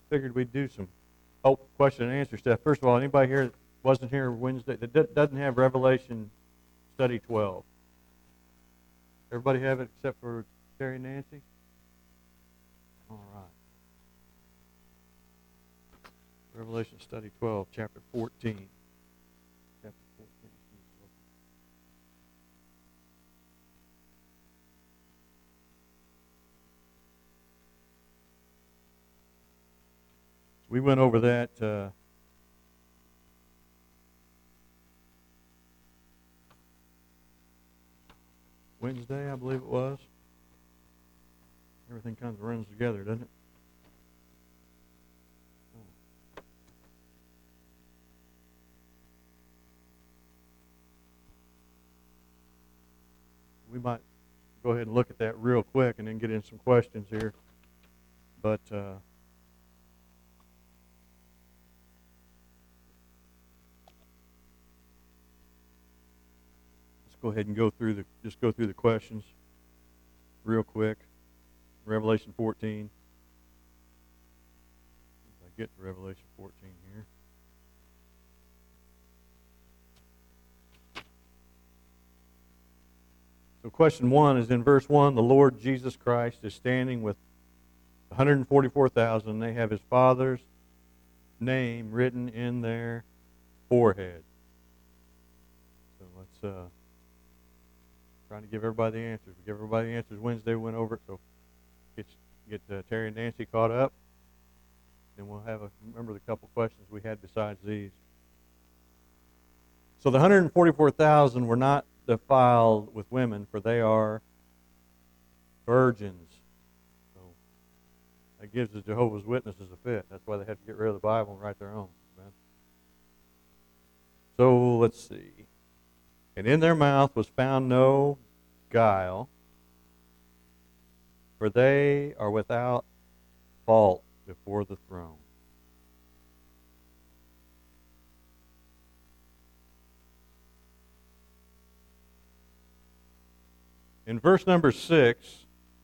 figured we'd do some question and answer stuff. First of all, anybody here that wasn't here Wednesday that doesn't have Revelation Study 12? Everybody have it except for Terry and Nancy? All right. Revelation Study 12, chapter 14. Chapter 14. We went over that Wednesday, I believe it was. Everything kind of runs together, doesn't it? We might go ahead and look at that real quick and then get in some questions here. But let's go ahead and go through the questions real quick. Revelation 14. If I get to Revelation 14 here. So question 1 is in verse 1, the Lord Jesus Christ is standing with 144,000. They have his Father's name written in their forehead. So let's trying to give everybody the answers. We gave everybody the answers Wednesday. We went over it, so get Terry and Nancy caught up. Then we'll remember the couple questions we had besides these. So the 144,000 were not defiled with women, for they are virgins. So that gives the Jehovah's Witnesses a fit. That's why they had to get rid of the Bible and write their own. Amen. So let's see. And in their mouth was found no guile, for they are without fault before the throne. In verse number 6,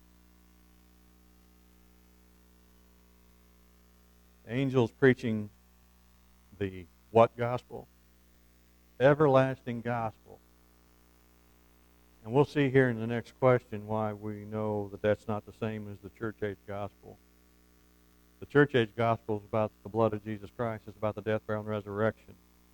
angels preaching the what gospel? Everlasting gospel. And we'll see here in the next question why we know that that's not the same as the church age gospel. The church age gospel is about the blood of Jesus Christ. It's about the death, burial, and resurrection.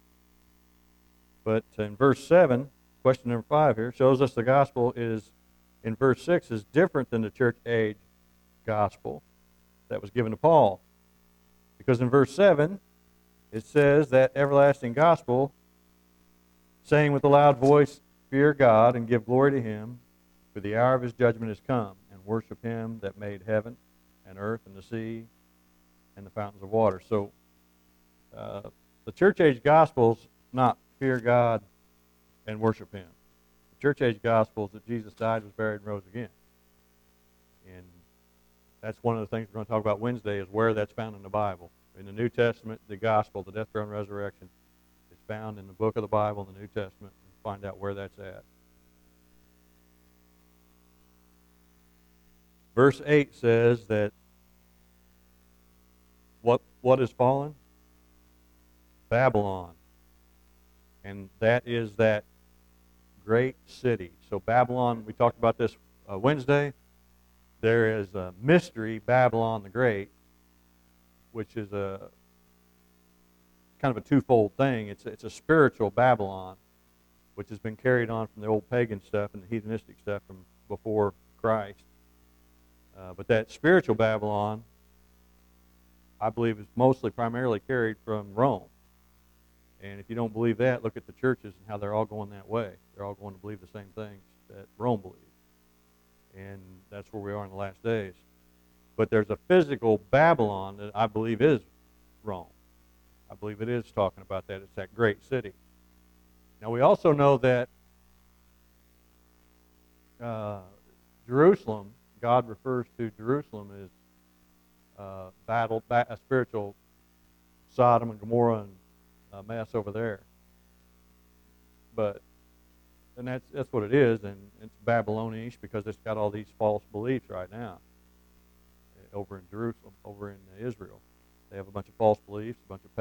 But in verse 7, question number 5 here, shows us the gospel is, in verse 6, is different than the church age gospel that was given to Paul. Because in verse 7, it says that everlasting gospel, saying with a loud voice, fear God and give glory to him, for the hour of his judgment is come, and worship him that made heaven and earth and the sea and the fountains of water. So the church age gospel is not fear God and worship him. The church age gospel is that Jesus died, was buried, and rose again. And that's one of the things we're going to talk about Wednesday, is where that's found in the Bible. In the New Testament, the gospel, the death, burial, and resurrection, is found in the book of the Bible, in the New Testament. Find out where that's at. Verse 8 says that what is fallen? Babylon. And that is that great city. So Babylon, we talked about this Wednesday. There is a mystery, Babylon the Great, which is a kind of a twofold thing. It's a spiritual Babylon, which has been carried on from the old pagan stuff and the heathenistic stuff from before Christ. But that spiritual Babylon, I believe, is primarily carried from Rome. And if you don't believe that, look at the churches and how they're all going that way. They're all going to believe the same things that Rome believed. And that's where we are in the last days. But there's a physical Babylon that I believe is Rome. I believe it is talking about that. It's that great city. Now, we also know that Jerusalem, God refers to Jerusalem as a spiritual Sodom and Gomorrah and mess over there. And that's what it is, and it's Babylonish because it's got all these false beliefs right now over in Jerusalem, over in Israel.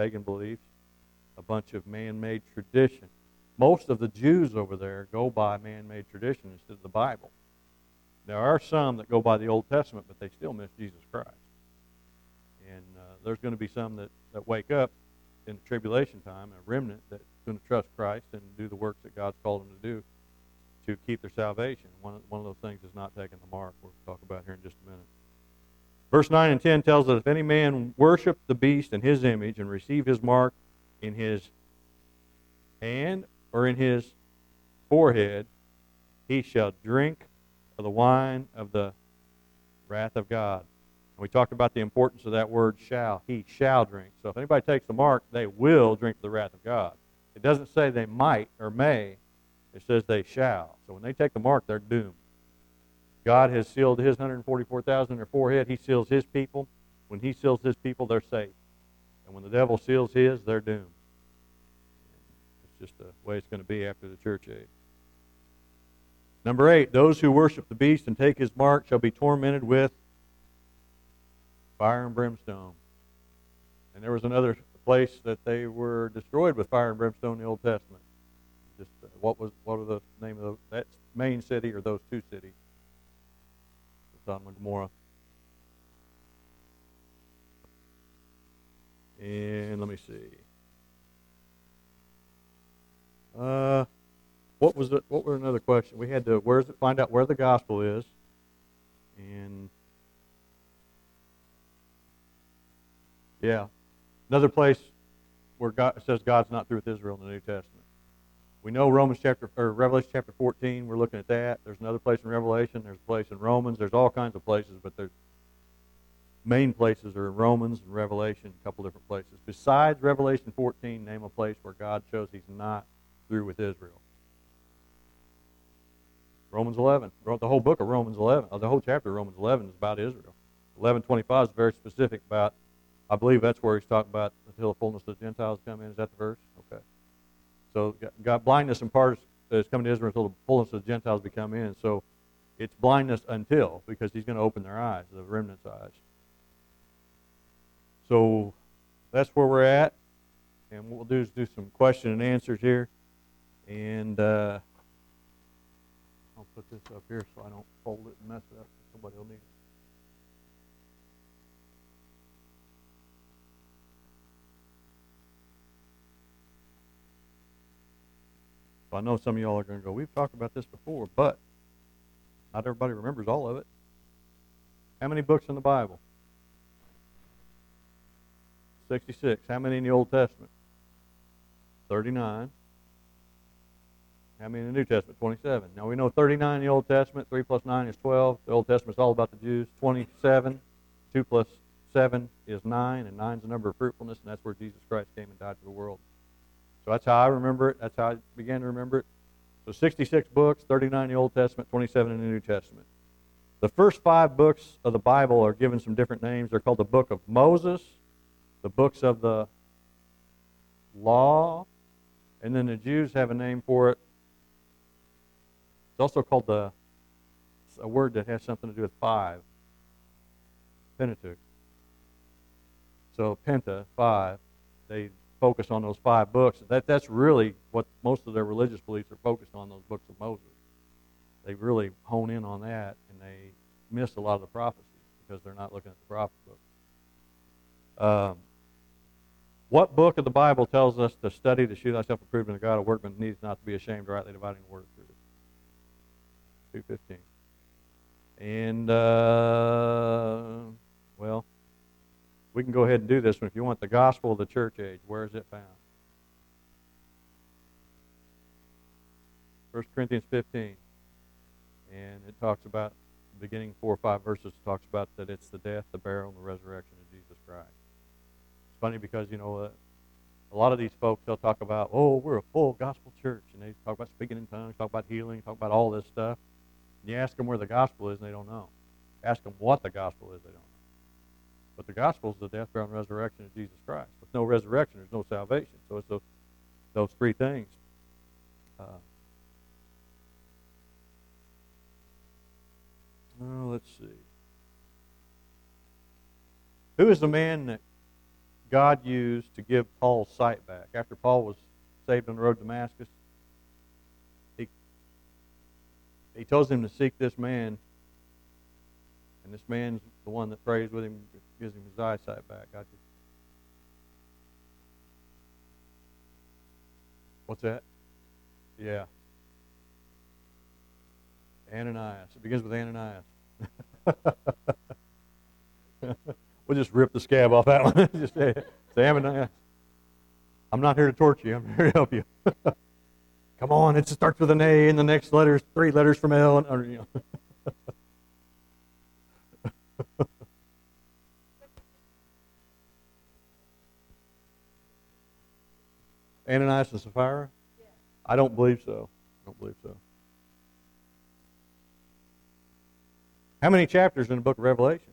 pagan beliefs, a bunch of man-made tradition. Most of the Jews over there go by man-made tradition instead of the Bible. There are some that go by the Old Testament, but they still miss Jesus Christ. And there's going to be some that wake up in the tribulation time, a remnant that's going to trust Christ and do the works that God's called them to do to keep their salvation. One of those things is not taking the mark. We'll talk about here in just a minute. Verse 9 and 10 tells us, if any man worship the beast in his image and receive his mark in his hand or in his forehead, he shall drink of the wine of the wrath of God. And we talked about the importance of that word shall. He shall drink. So if anybody takes the mark, they will drink the wrath of God. It doesn't say they might or may. It says they shall. So when they take the mark, they're doomed. God has sealed his 144,000 in their forehead. He seals his people. When he seals his people, they're safe. And when the devil seals his, they're doomed. It's just the way it's going to be after the church age. Number 8, those who worship the beast and take his mark shall be tormented with fire and brimstone. And there was another place that they were destroyed with fire and brimstone in the Old Testament. Just what was the name of that main city or those two cities? Sodom and Gomorrah. And let me see. What was another question? We had to find out where the gospel is. And yeah. Another place where it says God's not through with Israel in the New Testament. We know Revelation chapter 14, we're looking at that. There's another place in Revelation, there's a place in Romans, there's all kinds of places, but the main places are in Romans and Revelation, a couple different places. Besides Revelation 14, name a place where God shows he's not through with Israel. Romans 11. The whole book of Romans 11, the whole chapter of Romans 11 is about Israel. 11:25 is very specific about, I believe that's where he's talking about until the fullness of the Gentiles come in. Is that the verse? Okay. So God blindness in part is coming to Israel until the fullness of the Gentiles become in. So it's blindness until, because he's going to open their eyes, the remnant's eyes. So that's where we're at. And what we'll do is do some question and answers here. And I'll put this up here so I don't fold it and mess it up. Somebody will need it. So I know some of y'all are going to go, we've talked about this before, but not everybody remembers all of it. How many books in the Bible? 66. How many in the Old Testament? 39. How many in the New Testament? 27. Now we know 39 in the Old Testament, 3 plus 9 is 12. The Old Testament is all about the Jews. 27, 2 plus 7 is 9, and 9 is the number of fruitfulness, and that's where Jesus Christ came and died for the world. So that's how I remember it. That's how I began to remember it. So 66 books, 39 in the Old Testament, 27 in the New Testament. The first 5 books of the Bible are given some different names. They're called the Book of Moses, the books of the Law, and then the Jews have a name for it. It's also called a word that has something to do with 5, Pentateuch. So Penta, 5, they focus on those 5 books. That's really what most of their religious beliefs are focused on, those books of Moses. They really hone in on that, and they miss a lot of the prophecies because they're not looking at the prophet book. What book of the Bible tells us to study to show thyself approved unto God, a workman needs not to be ashamed, rightly dividing the word of truth? 2:15. And, well, we can go ahead and do this one. If you want the gospel of the church age, where is it found? 1 Corinthians 15. And it talks about, beginning 4 or 5 verses, talks about that it's the death, the burial, and the resurrection of Jesus Christ. It's funny because, a lot of these folks, they'll talk about, oh, we're a full gospel church. And they talk about speaking in tongues, talk about healing, talk about all this stuff. And you ask them where the gospel is, and they don't know. Ask them what the gospel is, they don't know. But the gospel is the death, burial, and resurrection of Jesus Christ. With no resurrection, there's no salvation. So it's those 3 things. Let's see. Who is the man that God used to give Paul's sight back. After Paul was saved on the road to Damascus, he tells him to seek this man, and this man's the one that prays with him, gives him his eyesight back. Got you? What's that? Yeah. Ananias. It begins with Ananias. We'll just rip the scab off that one. Just say Ananias. I'm not here to torture you. I'm here to help you. Come on, it starts with an A, and the next letter's 3 letters from L. Or, you know. Ananias and Sapphira? Yeah. I don't believe so. How many chapters in the book of Revelation?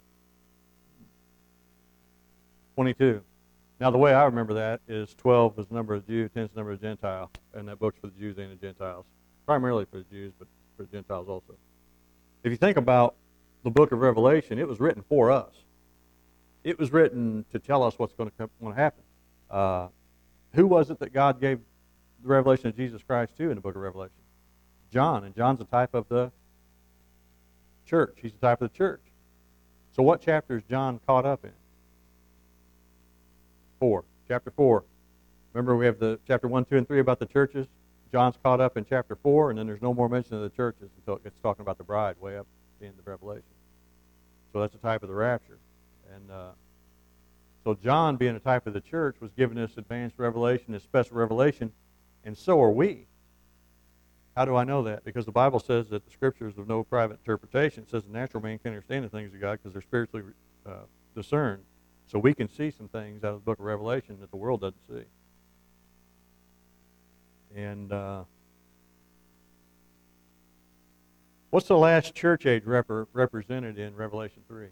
22. Now, the way I remember that is 12 is the number of Jew, 10 is the number of Gentile, and that book's for the Jews and the Gentiles. Primarily for the Jews, but for the Gentiles also. If you think about the book of Revelation, it was written for us. It was written to tell us what's going to happen. Who was it that God gave the revelation of Jesus Christ to in the book of Revelation? John, and John's a type of the church. He's a type of the church. So what chapter is John caught up in? 4. Chapter 4. Remember, we have the chapter 1, 2, and 3 about the churches. John's caught up in chapter 4, and then there's no more mention of the churches until it gets talking about the bride way up at the end of Revelation. So that's a type of the rapture. And so John, being a type of the church, was given this advanced revelation, this special revelation, and so are we. How do I know that? Because the Bible says that the Scriptures of no private interpretation. It says the natural man can't understand the things of God because they're spiritually discerned. So we can see some things out of the book of Revelation that the world doesn't see. And what's the last church age represented in Revelation 3?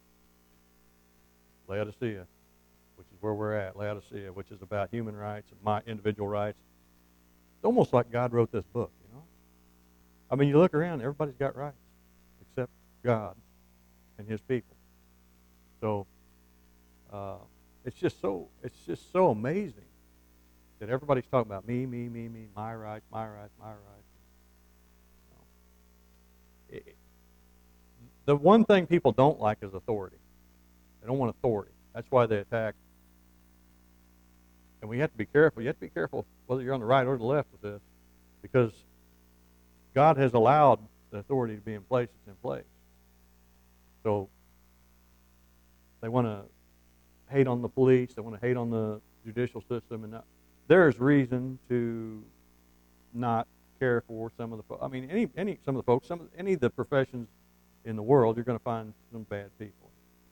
Laodicea, which is where we're at. Laodicea, which is about human rights, my individual rights. It's almost like God wrote this book, you know. I mean, you look around, everybody's got rights except God and His people. So it's just so amazing that everybody's talking about me, my rights, my rights, my rights. You know. The one thing people don't like is authority. They don't want authority. That's why they attack. And we have to be careful. You have to be careful whether you're on the right or the left with this, because God has allowed the authority to be in place. It's in place. So they want to hate on the police. They want to hate on the judicial system, and there's reason to not care for some of the folks. I mean, some of the folks, any of the professions in the world, you're going to find some bad people.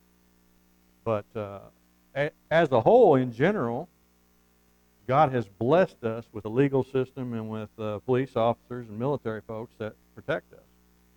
But as a whole, in general, God has blessed us with a legal system and with police officers and military folks that protect us.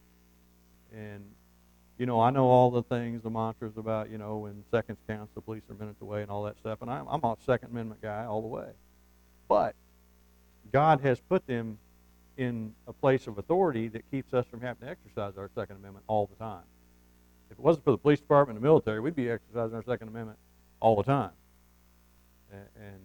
And, you know, I know all the things, the mantras about, you know, when seconds counts, the police are minutes away and all that stuff. And I'm a Second Amendment guy all the way. But God has put them in a place of authority that keeps us from having to exercise our Second Amendment all the time. If it wasn't for the police department and the military, we'd be exercising our Second Amendment all the time. And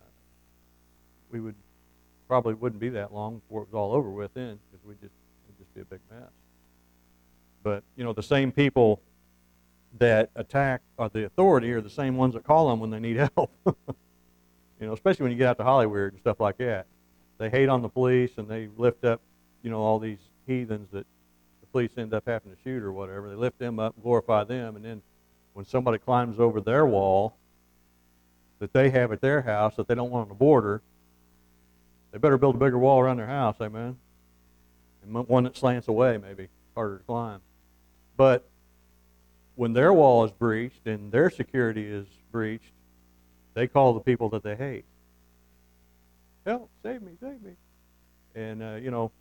we probably wouldn't be that long before it was all over with then, because it'd just be a big mess. But, you know, the same people that attack the authority are the same ones that call them when they need help. You know, especially when you get out to Hollywood and stuff like that. They hate on the police and they lift up, you know, all these heathens that the police end up having to shoot or whatever. They lift them up, glorify them, and then when somebody climbs over their wall that they have at their house that they don't want on the border, they better build a bigger wall around their house, amen? And one that slants away, maybe, harder to climb. But when their wall is breached and their security is breached, they call the people that they hate. Help, save me, save me. And, you know,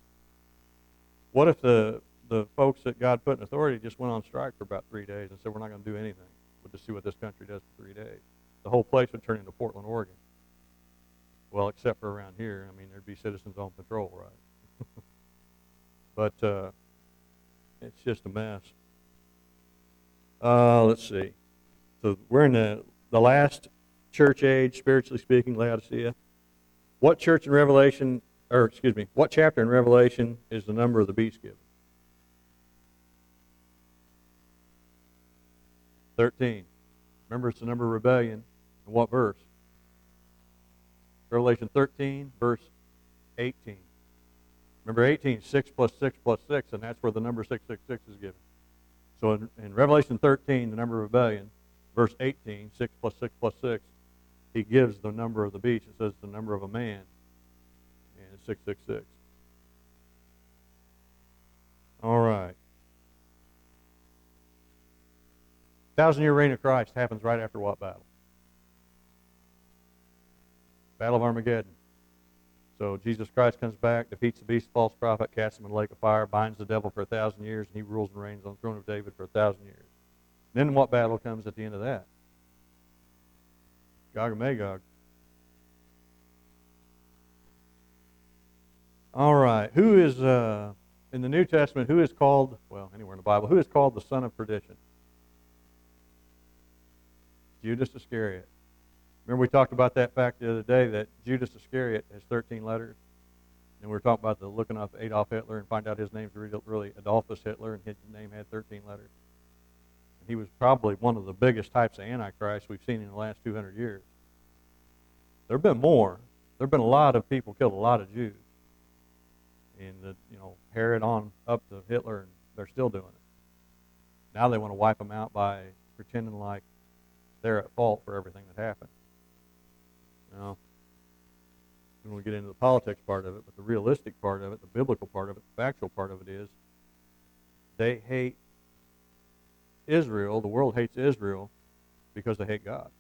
what if the folks that God put in authority just went on strike for about 3 days and said, we're not going to do anything. We'll just see what this country does for 3 days. The whole place would turn into Portland, Oregon. Well, except for around here. I mean, there'd be citizens on patrol, right? But it's just a mess. Let's see. So we're in the last church age, spiritually speaking, Laodicea. What church in Revelation, what chapter in Revelation is the number of the beast given? 13. Remember, it's the number of rebellion. In what verse? Revelation 13, verse 18. Remember, 18, 6 plus 6 plus 6, and that's where the number 666 is given. So in Revelation 13, the number of rebellion, verse 18, 6 plus 6 plus 6, he gives the number of the beast. It says the number of a man, and it's 666. All right. 1,000-year reign of Christ happens right after what battle? Battle of Armageddon. So Jesus Christ comes back, defeats the beast, false prophet, casts him in the lake of fire, binds the devil for 1,000 years, and he rules and reigns on the throne of David for 1,000 years. Then what battle comes at the end of that? Gog and Magog. All right. Who is, in the New Testament, who is called, well, anywhere in the Bible, who is called the son of perdition? Judas Iscariot. Remember we talked about that fact the other day that Judas Iscariot has 13 letters? And we were talking about looking up Adolf Hitler and find out his name's really Adolphus Hitler, and his name had 13 letters. And he was probably one of the biggest types of Antichrist we've seen in the last 200 years. There have been more. There have been a lot of people killed a lot of Jews. And Herod on up to Hitler, and they're still doing it. Now they want to wipe them out by pretending like they're at fault for everything that happened. Now, we don't get into the politics part of it, but the realistic part of it, the biblical part of it, the factual part of it is they hate Israel, the world hates Israel because they hate God.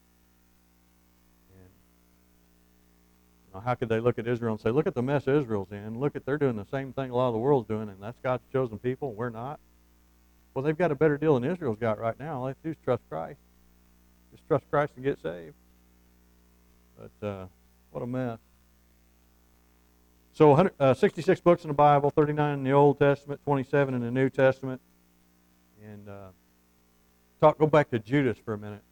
And how could they look at Israel and say, look at the mess Israel's in, look at they're doing the same thing a lot of the world's doing, and that's God's chosen people, we're not? Well, they've got a better deal than Israel's got right now. All they have to do is trust Christ. Just trust Christ and get saved. But what a mess. So 66 books in the Bible, 39 in the Old Testament, 27 in the New Testament. And go back to Judas for a minute.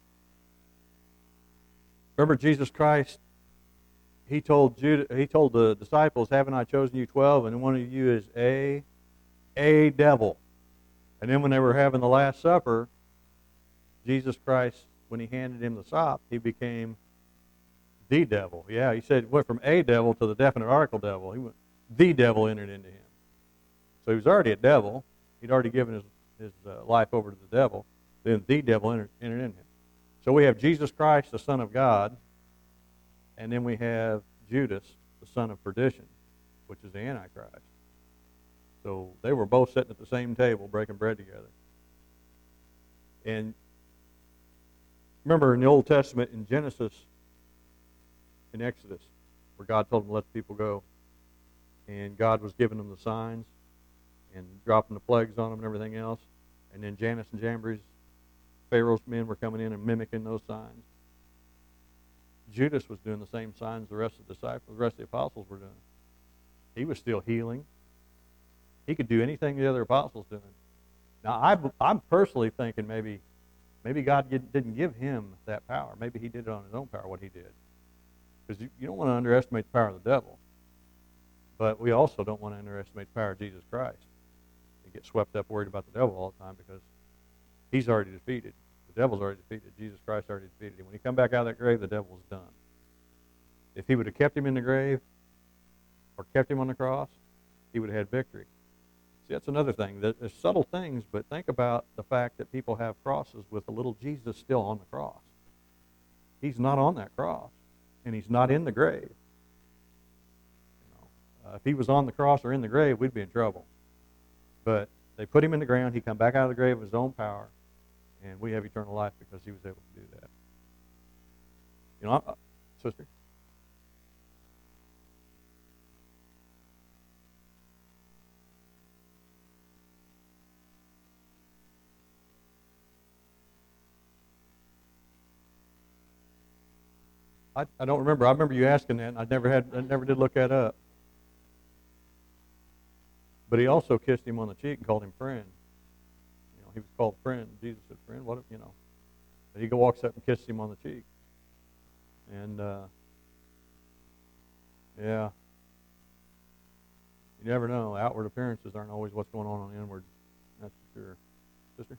Remember Jesus Christ, he told the disciples, haven't I chosen you 12, and one of you is a devil. And then when they were having the Last Supper, Jesus Christ, when he handed him the sop, he became the devil. Yeah, he said, went from a devil to the definite article devil. The devil entered into him. So he was already a devil. He'd already given his life over to the devil. Then the devil entered in him. So we have Jesus Christ, the Son of God, and then we have Judas, the son of perdition, which is the Antichrist. So they were both sitting at the same table breaking bread together. And remember in the Old Testament, in Genesis, in Exodus, where God told them to let the people go, and God was giving them the signs and dropping the plagues on them and everything else, and then Jannes and Jambres, Pharaoh's men, were coming in and mimicking those signs. Judas was doing the same signs the rest of the disciples, the rest of the apostles were doing. He was still healing. He could do anything the other apostles doing. Now, I'm personally thinking maybe God didn't give him that power. Maybe he did it on his own power, what he did. Because you don't want to underestimate the power of the devil. But we also don't want to underestimate the power of Jesus Christ. You get swept up worried about the devil all the time because he's already defeated. The devil's already defeated. Jesus Christ already defeated him. When he come back out of that grave, the devil's done. If he would have kept him in the grave or kept him on the cross, he would have had victory. See, that's another thing. There's subtle things, but think about the fact that people have crosses with a little Jesus still on the cross. He's not on that cross, and he's not in the grave. If he was on the cross or in the grave, we'd be in trouble. But they put him in the ground. He come back out of the grave of his own power, and we have eternal life because he was able to do that. Sister? I don't remember. I remember you asking that, and I never did look that up. But he also kissed him on the cheek and called him friend. He was called friend. Jesus said, friend, what if, But he walks up and kisses him on the cheek. And yeah, you never know. Outward appearances aren't always what's going on the inward. That's for sure. Sister?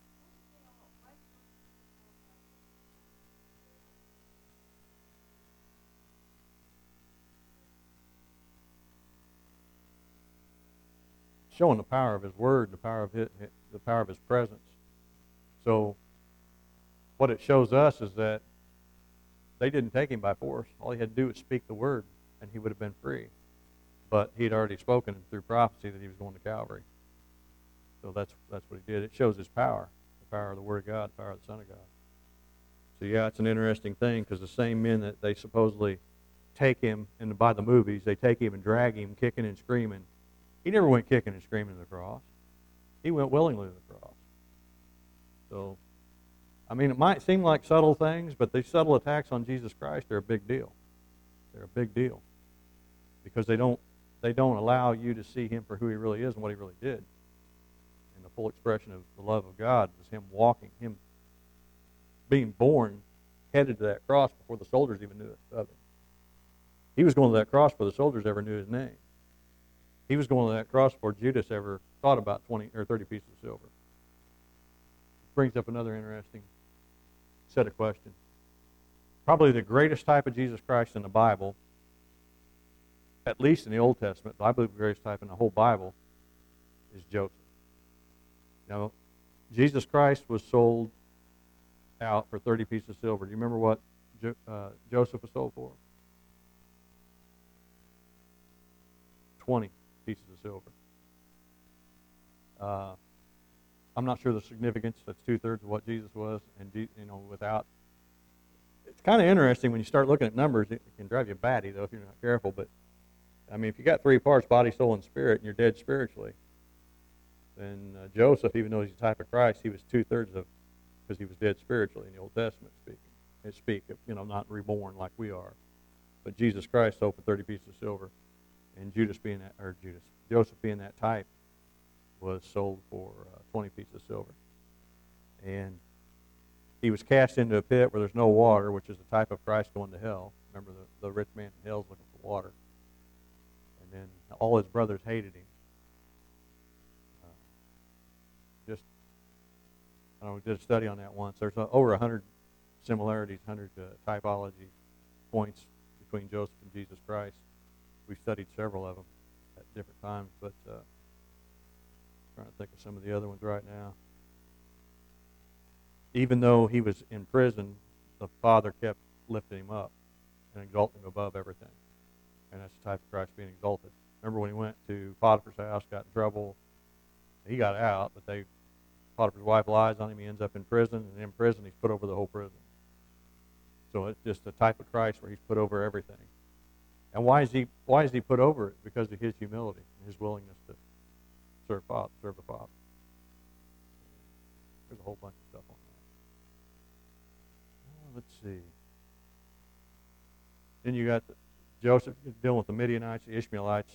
Showing the power of His Word, the power of His presence. So, what it shows us is that they didn't take Him by force. All He had to do was speak the Word, and He would have been free. But He'd already spoken through prophecy that He was going to Calvary. So that's what He did. It shows His power, the power of the Word of God, the power of the Son of God. So yeah, it's an interesting thing because the same men that they supposedly take Him, and by the movies, they take Him and drag Him kicking and screaming. He never went kicking and screaming to the cross. He went willingly to the cross. So, I mean, it might seem like subtle things, but these subtle attacks on Jesus Christ are a big deal. They're a big deal because they don't allow you to see Him for who He really is and what He really did. And the full expression of the love of God was Him walking, Him being born, headed to that cross before the soldiers even knew of Him. He was going to that cross before the soldiers ever knew His name. He was going to that cross before Judas ever thought about 20 or 30 pieces of silver. Brings up another interesting set of questions. Probably the greatest type of Jesus Christ in the Bible, at least in the Old Testament, but I believe the greatest type in the whole Bible, is Joseph. Now, Jesus Christ was sold out for 30 pieces of silver. Do you remember what Joseph was sold for? 20 pieces of silver. I'm not sure the significance. That's 2/3 of what Jesus was, and without. It's kind of interesting when you start looking at numbers. It can drive you batty though if you're not careful. But I mean, if you got 3 parts, body, soul, and spirit, and you're dead spiritually, then Joseph, even though he's a type of Christ, he was 2/3 of, because he was dead spiritually in the Old Testament speaking. Not reborn like we are. But Jesus Christ sold for 30 pieces of silver. And Joseph being that type, was sold for 20 pieces of silver. And he was cast into a pit where there's no water, which is the type of Christ going to hell. Remember, the rich man in hell is looking for water. And then all his brothers hated him. We did a study on that once. There's over 100 similarities, 100 typology points between Joseph and Jesus Christ. We've studied several of them at different times, but trying to think of some of the other ones right now. Even though he was in prison, the Father kept lifting him up and exalting him above everything. And that's the type of Christ being exalted. Remember when he went to Potiphar's house, got in trouble, he got out, but Potiphar's wife lies on him, he ends up in prison, and in prison he's put over the whole prison. So it's just the type of Christ where he's put over everything. And why is he put over it? Because of his humility and his willingness to serve the Father. There's a whole bunch of stuff on that. Let's see. Then you got Joseph dealing with the Midianites, the Ishmaelites.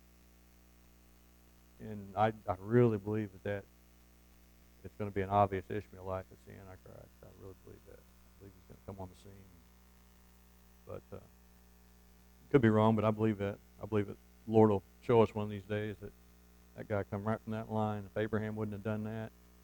And I really believe that it's going to be an obvious Ishmaelite that's the Antichrist. I really believe that. I believe he's going to come on the scene. But could be wrong, but I believe that. I believe that the Lord will show us one of these days that guy come right from that line. If Abraham wouldn't have done that,